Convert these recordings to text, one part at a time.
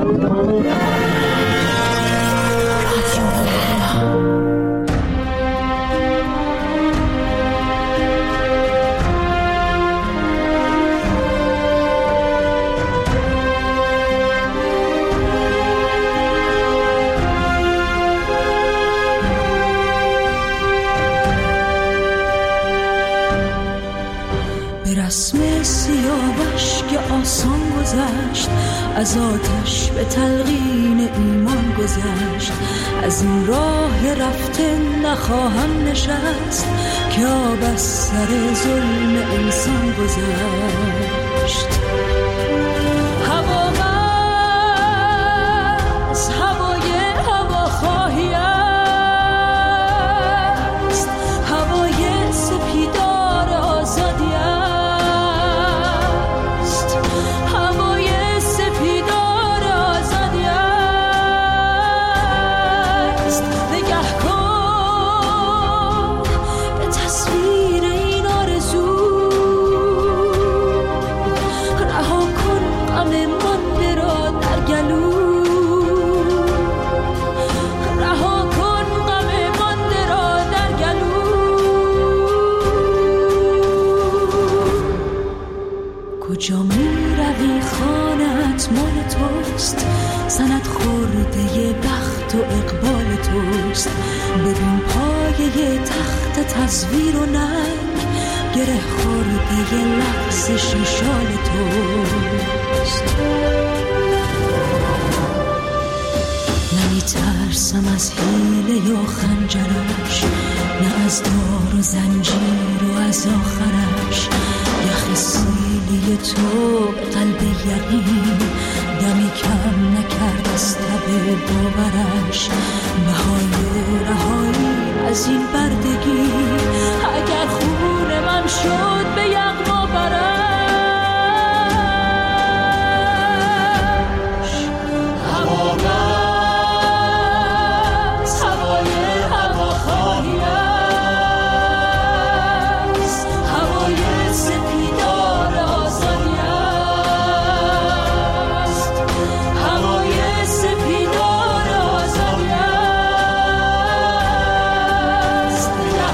رسم سیاوش که آسان گذشت، از آتش به تلقین ایمان گذشت. از این راه رفته نخواهم نشست، که آب از سر ظلم انسان گذشت. هوا از هوای هواخواهی است، هوای سپیدار آزادی است، هوای سپیدار آزادی است. نگه کن به تصویر این آرزو، رها کن غم مانده را در گلو، رها کن غم مانده را در گلو. کجا می روی خانت مال توست، سند خورده بخت و اقبال توست. ببین پایه تخت تصویر و ننگ، گره خورده لغزش شال توست. نمی ترسم از حیله یا خنجرش، نه از دار و زنجیر و از آخرش. یخ سیلی تو به قلب یقین، دمی کم نکرد از تب باورش. بهای رهایی از این بردگی، اگر خون من شد به یغما برش. هوا بس هوای هواخواهی است، هوای سپیدار آزادی است، هوای سپیدار آزادی است. نگه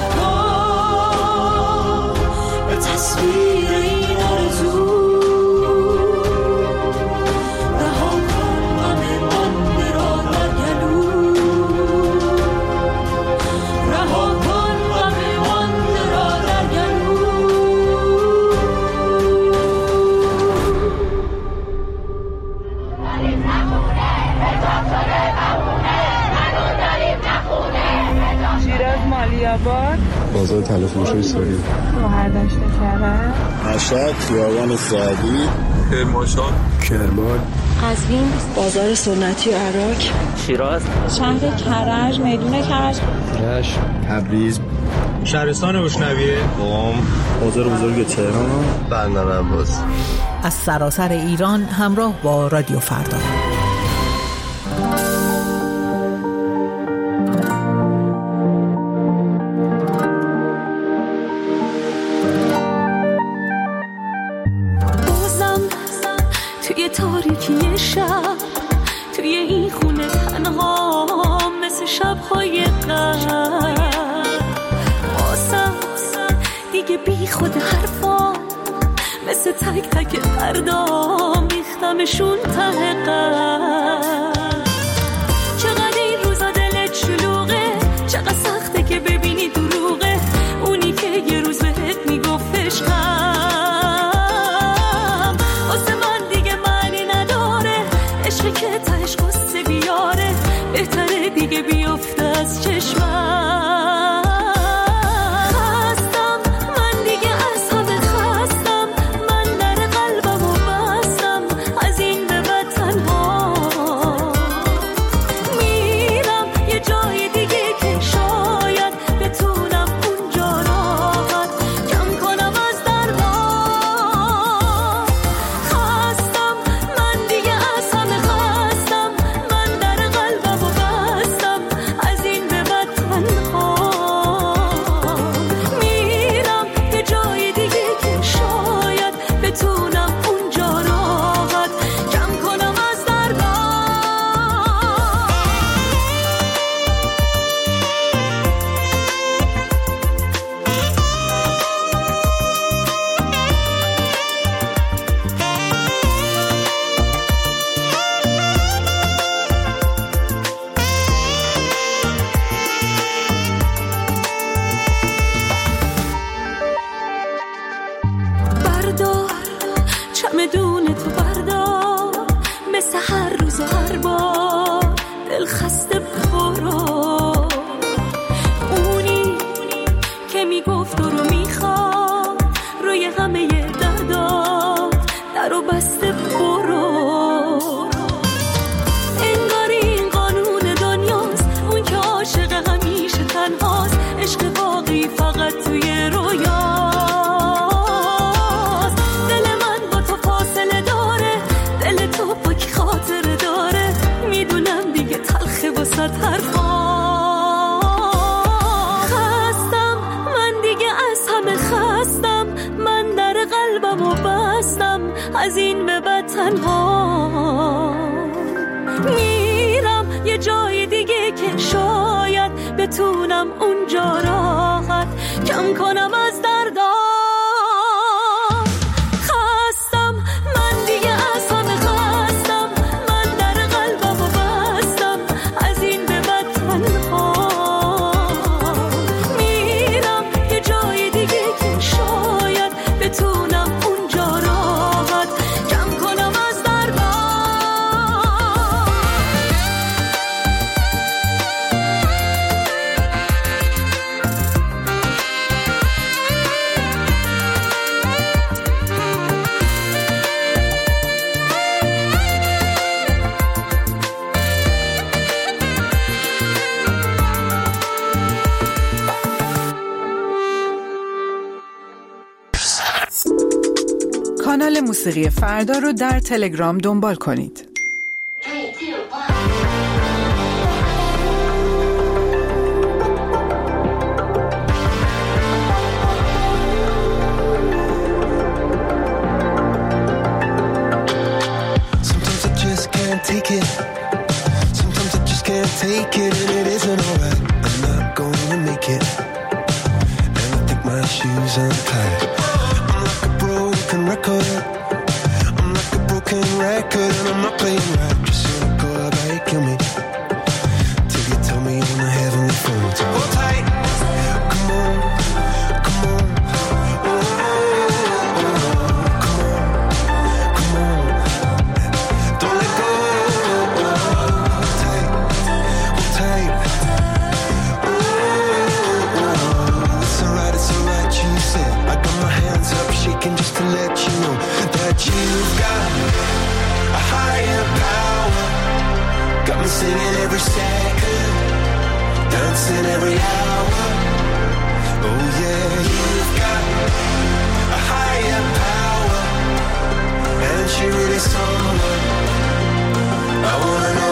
کن به تصویر این آرزو، رها کن غم مانده را در گلو، رها کن غم مانده را در گلو. شیراز مالی‌آباد، بازار تلفروش سوری، مهرداشت کرد، مشهد خیابان سعدی، کرمانشاه، کرمان، قزوین، بازار سنتی عراق، شیراز، شهر کرج، میدون کرج، رشت، تبریز، شهرستان بوشنویه، قم، بازار بزرگ تهران، بندر عباس. از سراسر ایران همراه با رادیو فردا. بازم توی تاریکی شب، توی این خونه تنها مثل شب‌های قبل. بازم دیگه بی خود حرفا، مثل تک تک پردام ریختمشون ته قلب. چقدر این روزا دلت شلوغه، چقدر سخته که ببینی دروغه اونی که یه روز بهت میگفت عشقم. واسه من دیگه معنی نداره، عشقی که تهش قصه بیاره، بهتره دیگه بیفته از چشمم. خستم من دیگه از همه خستم، من در قلبمو بستم، از این به بعد تنها میرم یه جای دیگه که شاید بتونم اونجا راحت کم کنم از دردام. خستم من دیگه از همه خستم، من در قلبمو بستم، از این به بعد تنها مثل هر روز و هر بار دل خسته برو. اونی که میگفت رو میخواد روی همه درداد در و بسته برو. انگار این قانون دنیاست، اون که عاشق همیشه تنهاست، عشق واقعی فقط توی رویاست. دل من با تو فاصله داره، دل تو با کی خاطره داره، میدونم دیگه تلخه واسه حرفا. خستم من دیگه از همه خستم، من در قلبمو بستم از این به بعد تنها میرم یه جای دیگه که شاید بتونم اونجا راحت کم کنم از دردا. خستم من دیگه از همه خستم، من در قلبمو بستم از این به بعد تنها میرم یه جای دیگه که شاید بتونم اونجا راحت کم کنم از دردا. کانال موسیقی فردا رو در تلگرام دنبال کنید. Sometimes I just can't take it. Sometimes I just can't take it, and it isn't alright. I'm not gonna make it, and I think my shoes untied. I'm like a broken record. I'm like a broken record, and I'm not playing right. Just cynical, how about you kill me till you tell me on the heavenly phone to hold tight. Come on, come on. Oh, come on, come on. Don't let go. Hold tight, hold tight. Oh, it's alright, you said. I got my hands up shaking just to let you know that you've got a higher power. Got me singing every second, dancing every hour. Oh yeah, you've got a higher power, and she really someone I wanna know.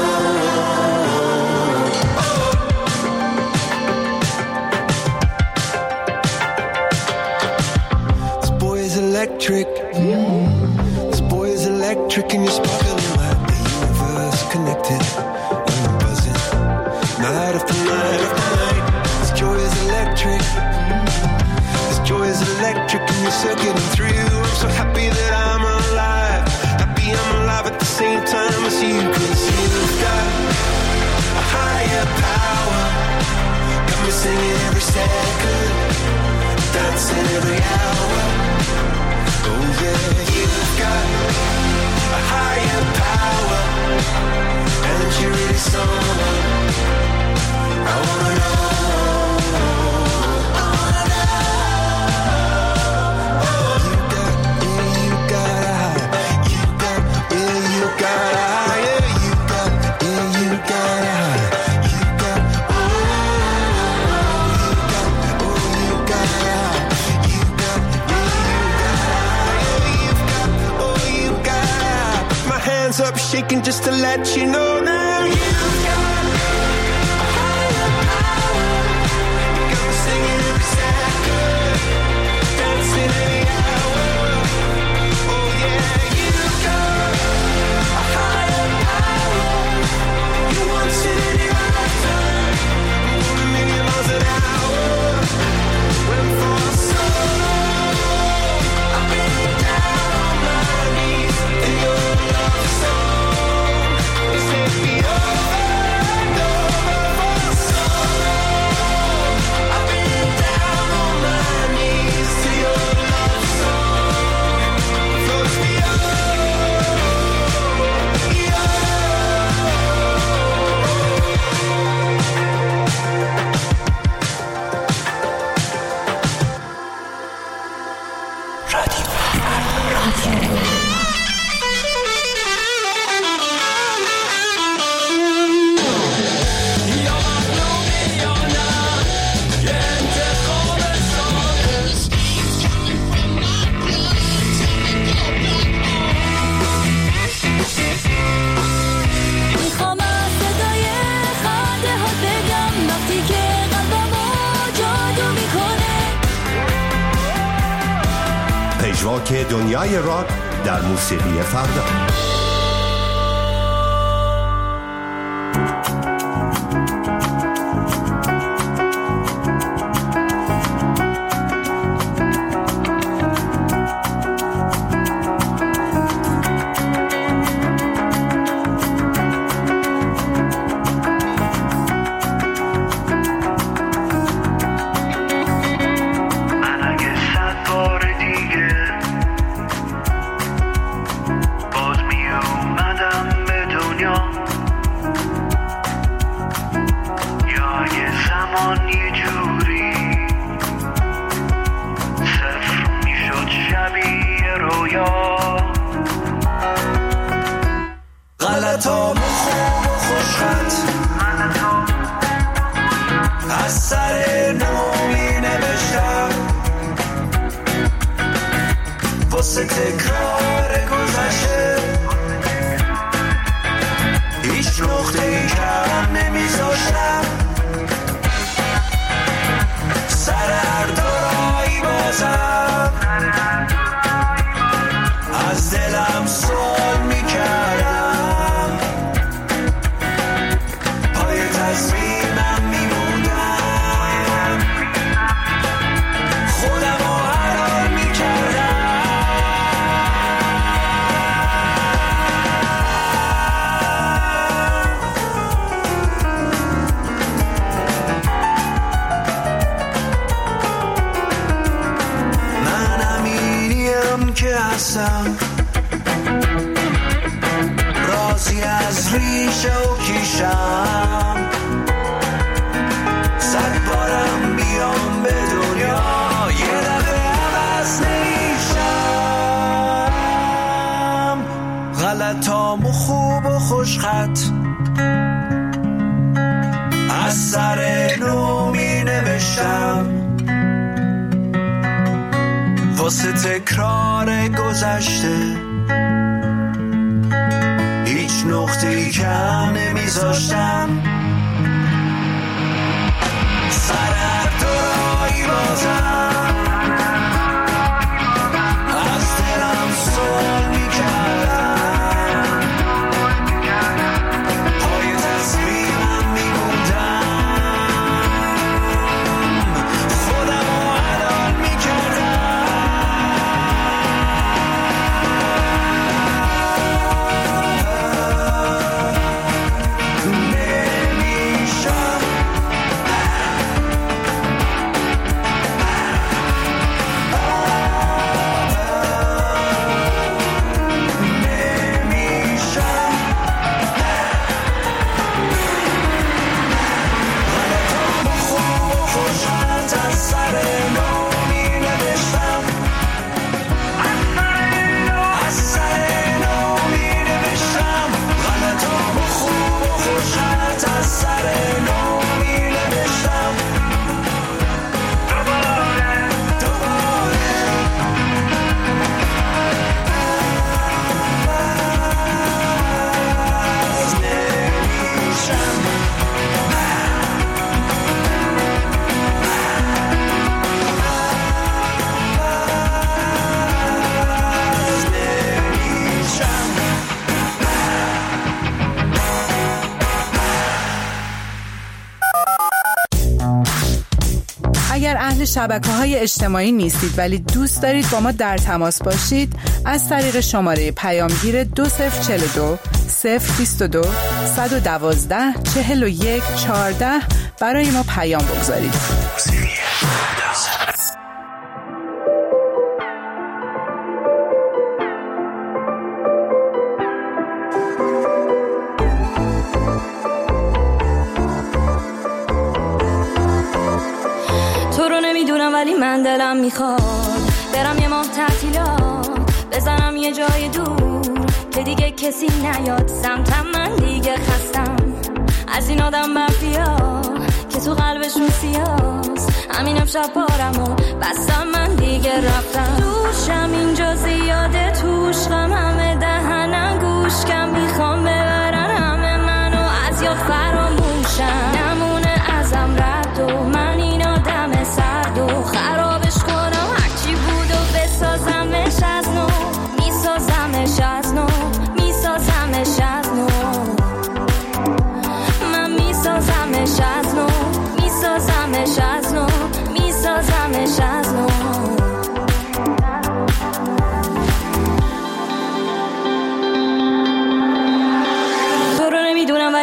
This boy is electric. This boy is electric, and you're sparkling like the universe connected. And I'm buzzing night after night after night. This joy is electric. This joy is electric, and you're circuiting through. I'm so happy that I'm alive. Happy I'm alive at the same time as you, 'cause you've got a higher power. Got me singing every second, dancing every hour. Oh yeah, you've got a higher power, and you're really someone I wanna know. Up shaking just to let you know now you've got a higher power. You got me singing every second, dancing every hour. Oh yeah, you've got a higher power. You want it in your lifetime, more than 1,000,000 miles an hour. When for so long I've been down on my knees in your love song. You set me over. راک دنیای راک در موسیقی فردا. غلطام خوب و خوشخط از سر نومی نوشتم واسه تکرار گذشته هیچ نقطه‌ای کم نمیذاشتم سر هر دورایی بازم از دلم سوال میکردم پای تصمیمم میموندم خودم رو حرام میکردم من امینیم که هستم راضی از ریشه و کیشم صد بارم بیام به دنیا یه دفعه عوض نمیشم غلطام و خوب و خوشخط از سر نو می نوشتم واسه تکرار گذشته هیچ نقطه‌ای کم نمیذاشتم سر هر دورایی بازم از دلم سوال میکردم پای تصمیمم میموندم خودم رو حلال میکردم اگر اهل شبکه‌های اجتماعی نیستید ولی دوست دارید با ما در تماس باشید از طریق شماره پیامگیر 2042 022 112 41 14 برای ما پیام بگذارید. ولی من دلم میخواد برم یه ماه تعطیلات بزنم یه جای دور که دیگه کسی نیاد سمتم من دیگه خستم از این آدم مافیا که تو قلبشون سیاست همین امشب پارم و بستم من دیگه رفتم دوشم اینجا زیاده توش غم همه دهنم گوش کم میخوام ببرن همه منو از یاد فراموشم نمونه ازم رد و من این آدم سرد و خرابش کنم هرچی بود و بسازمش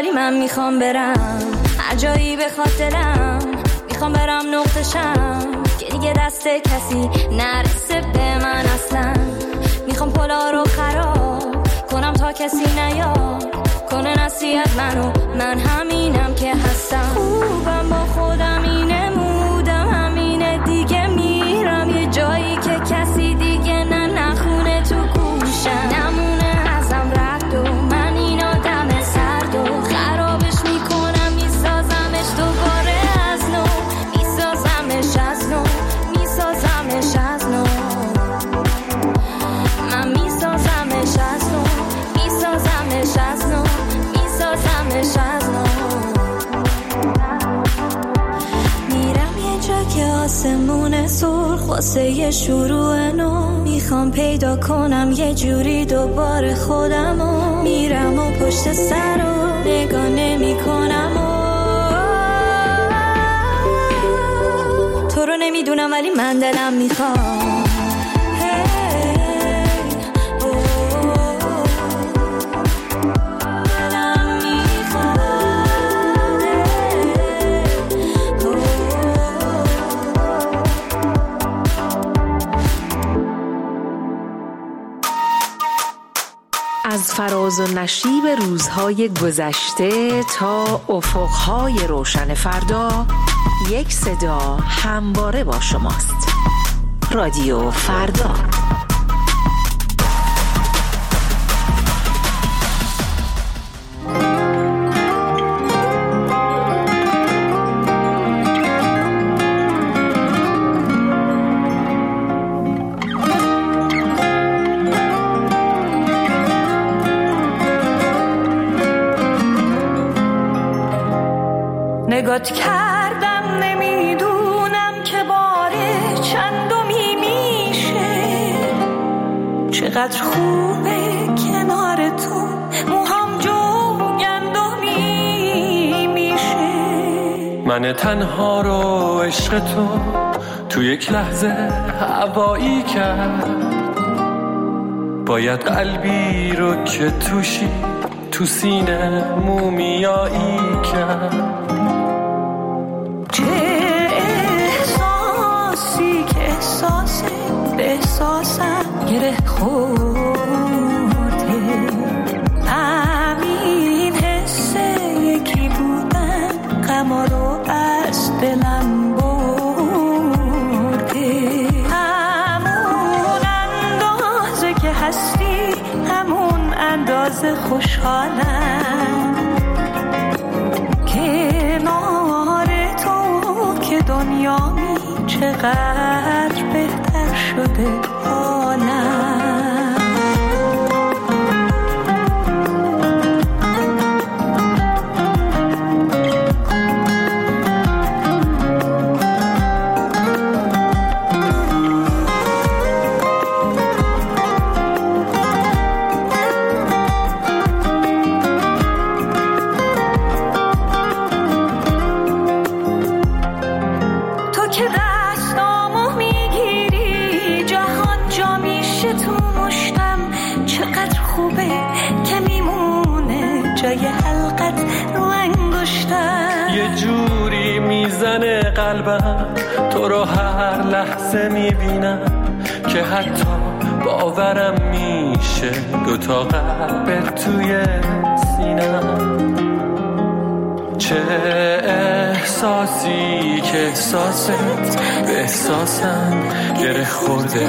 ولی من میخوام برم هر جایی بخواد دلم، میخوام برم نقطشم که دیگه دست کسی نرسه به من اصلا. میخوام پلا رو خراب کنم تا کسی نیاد کنه نصیحت منو، من همینم که هستم. خوبم با خودم اینه مودم همینه دیگه، میرم یه جایی که کسی دیگه نخونه تو گوشم، نمونه ازم رد و من این آدم سرد و خرابش میکنم، میسازمش دوباره از نو، میسازمش از نو، میسازمش از نو، من میسازمش از نو، میسازمش از نو، میسازمش از نو. میرم یه جا که آسمون سرخ واسه یه شروع نو، میخوام پیدا کنم یه جوری دوباره خودمو، میرم و پشت سر رو نگاه نمی کنم تو رو نمیدونم ولی من دلم میخوام از فراز و نشیب روزهای گذشته تا افقهای روشن فردا، یک صدا همواره با شماست. رادیو فردا. نگات کردم نمیدونم که باره چندمی میشه، چقدر خوبه کنار تو موهام جوگندمی میشه. من تنها رو عشق تو یک لحظه هوایی کرد، باید قلبی رو که توشی تو سینه مومیایی کرد. چه احساسی که احساسه به احساسم گره خورده، همین حسه یکی بودن غما رو از دلم برده. همون اندازه که هستی همون اندازه خوشحالم، کنار تو که دنیامی چقدر بهتر شده حالم. قلبم تو رو هر لحظه میبینم که حتی باورم میشه دوتا قلب توی سینم. چه احساسی که احساست به احساسم گره خورده،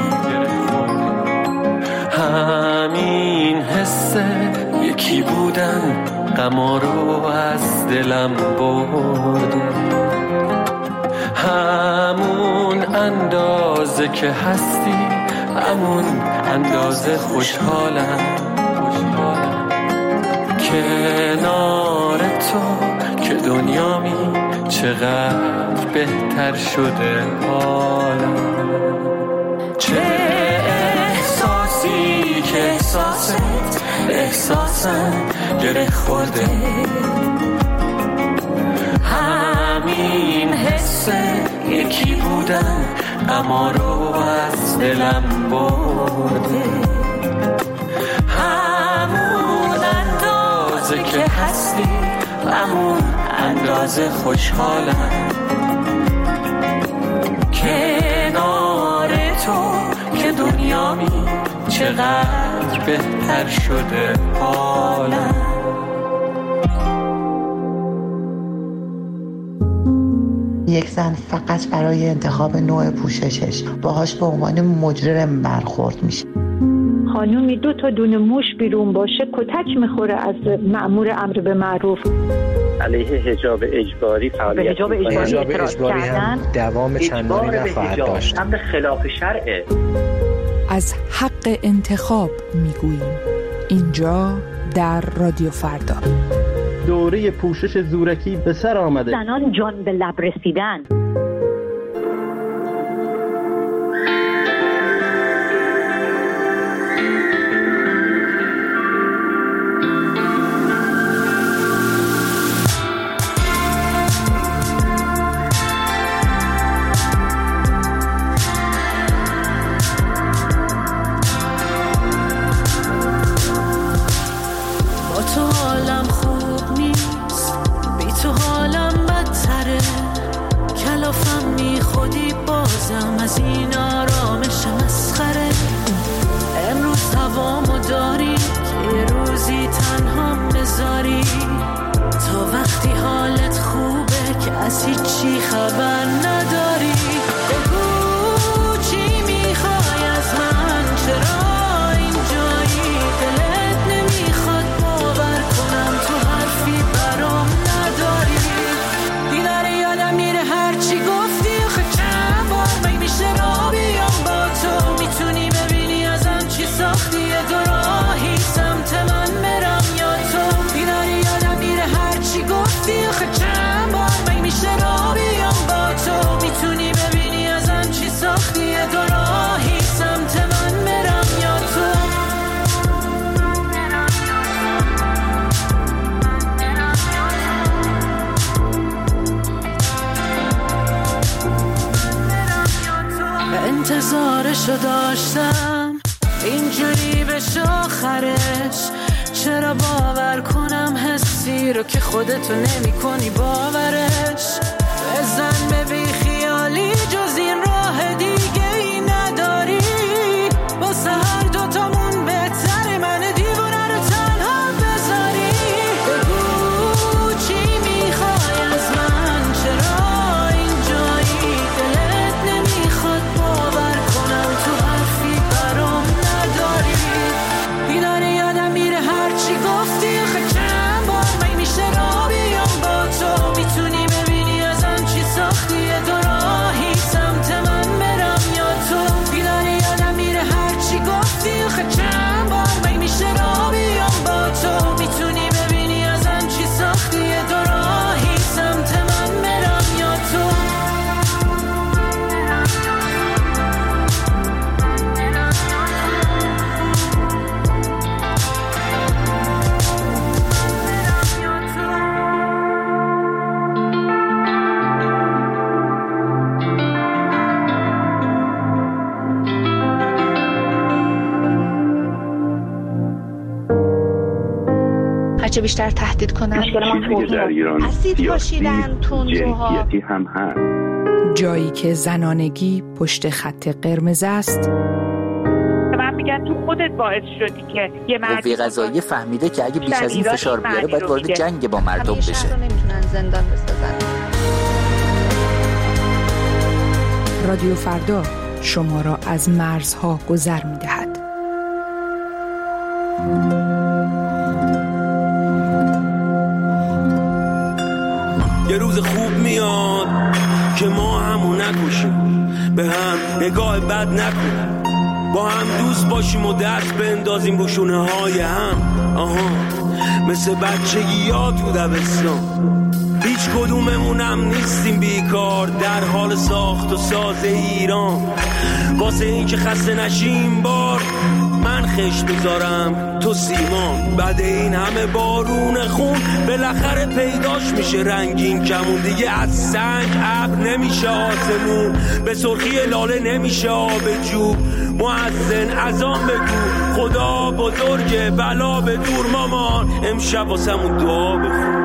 همین حسه یکی بودن غما رو از دلم برده. همون اندازه که هستی همون اندازه خوشحالم، کنار تو که دنیامی چقدر بهتر شده حالم. چه احساسی که احساست احساسم گره خورده، همین حسه یکی بودن غما رو از دلم برده. همون اندازه اندازه که هستی همون اندازه خوشحالم کنار تو که دنیا چقدر بهتر شده حالم. یک زن فقط برای انتخاب نوع پوششش باهاش به عنوان مجرم برخورد میشه. خانومی 2 تا دونه موش بیرون باشه کتک میخوره از مأمور امر به معروف. علیه حجاب اجباری فعالیت حجاب اجباری هم دوام چندانی نخواهد داشت. امر خلاف شرعه. از حق انتخاب میگوییم اینجا در رادیو فردا. دوره پوشش زورکی به سر آمده. زنان جان به لب رسیدن. انتظارشو داشتم اینجوری بشه آخرش، چرا باور کنم حسی رو که خودتو نمی کنی باورش. بزن به بی خیالی جز این راه دیگه ای نداری، واسه هر دوتامون بهتره من دیوونه رو تنها بذاری. بگو چی میخوای از من، چرا اینجایی دلت نمیخواد باور کنم تو حرفی برام نداری. بیداره یادم میره هرچی گفتی آخه چند بار من میشه را بیام با تو، میتونی ببینی ازم چی ساختی دو راهی سمت من برم یا تو. بیداره یادم میره هرچی گفتی آخه چند بار من میشه را بیام با تو، میتونی ببینی ازم چی ساختی دو راهی سمت من برم یا تو. هرچه بیشتر تهدید کنن اسید پاشیدن تندروها هم هست. جایی که زنانگی پشت خط قرمز است. من میگم تو خودت باعث شدی که یه قوه قضاییه فهمیده که اگه بیش از این فشار بیاره باید وارد جنگ با مردم بشه. شهر رو نمیتونن زندان بسازن. رادیو فردا شما را از مرزها گذر میدهد. یه روز خوب میاد که ما همو نکشیم، به هم نگاه بد نکنیم، با هم دوست باشیم و دست بندازیم رو شونه های هم. مثل بچگی ها تو دبستان، هیچ کدوممونم نیستیم بیکار در حال ساخت و ساز ایران. واسه این که خسته نشیم بار من خشت بذارم تو سیمان. بعد این همه بارون خون بالاخره پیداش میشه رنگین کمون. دیگه از سنگ ابر نمیشه آسمون، به سرخی لاله نمیشه آب جوب. مؤذن اذان بگو خدا بزرگه بلا به دور مامان، امشب واسمون دعا بخون.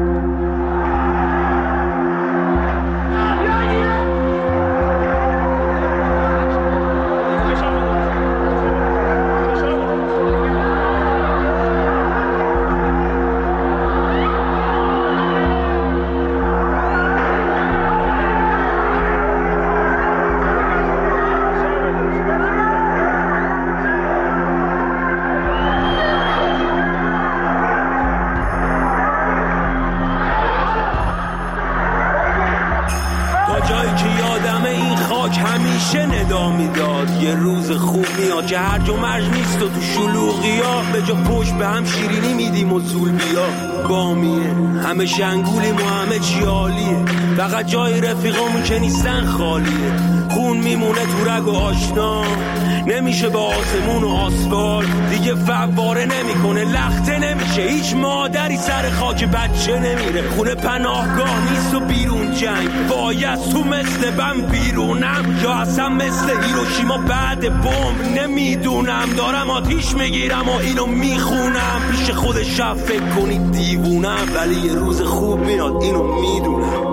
یه روز خوب میاد که هرج و مرج نیست و تو شلوغی ها به جا پشت به هم شیرینی میدیم و زول بیا. بامیه همه شنگولیم و همه چی عالیه، فقط جای رفیقامون که نیستن خالیه. خون میمونه تو رگ و آشنا، نمیشه با آسمون و آسفال. دیگه فواره نمیکنه لخته نمیشه، هیچ مادری سر خاک بچه نمیره. خونه پناهگاه نیست و بیرون جنگ، باید تو مثل بم بیرونم یا اصلا مثل هیروشیما بعد بمب. نمیدونم دارم آتیش میگیرم و اینو میخونم، پیش خود شب فکر کنید دیوونم، ولی یه روز خوب میاد اینو میدونم.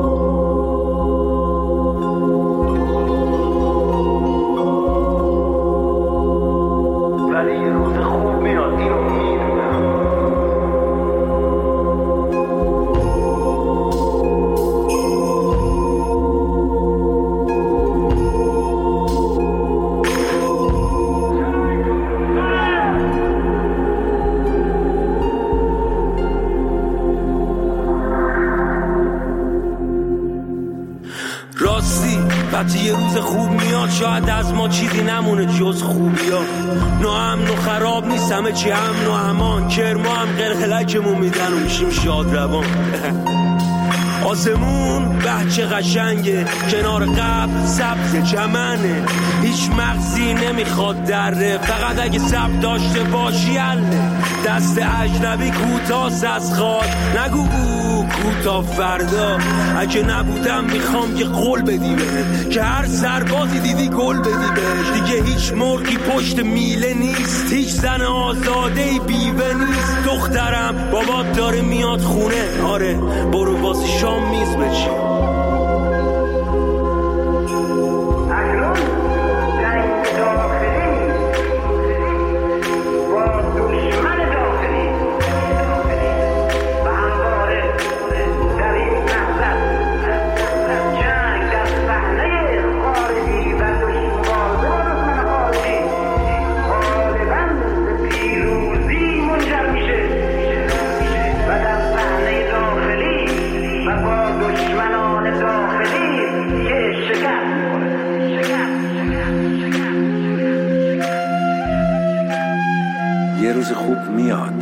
وقتی یه روز خوب میاد شاید از ما چیزی نمونه جز خوبیا. ناامن و خراب نیست همه چی امن و امان، کرما هم قلقلکمون میدن و میشیم شاد روان. آسمون بچه قشنگه، کنار قبل سبز چمنه، هیچ مغزی نمیخواد دره، فقط اگه سب داشته باشی حله. دست اجنبی کوتاست از خاک، نگو کوتا فردا. اگه نبودم میخوام که قول بدی بهم، که هر سربازی دیدی گل بدی بهش. دیگه هیچ مرغی پشت میله نیست، هیچ زن آزادهی بیوه نیست. دخترم بابات داره میاد خونه، آره برو واسه شام میز بچی. یه روز خوب میاد.